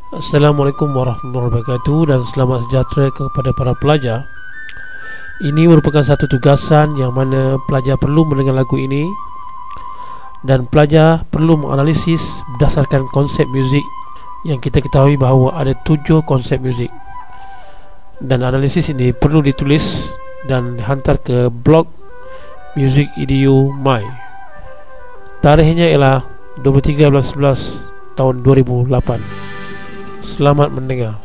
Assalamualaikum warahmatullahi wabarakatuh dan selamat sejahtera kepada para pelajar. Ini merupakan satu tugasan yang mana pelajar perlu mendengar lagu ini dan pelajar perlu menganalisis berdasarkan konsep muzik yang kita ketahui bahawa ada 7 konsep muzik. Dan analisis ini perlu ditulis dan dihantar ke blog Music Edu My. Tarikhnya ialah 23/11 tahun 2008. Selamat mendengar.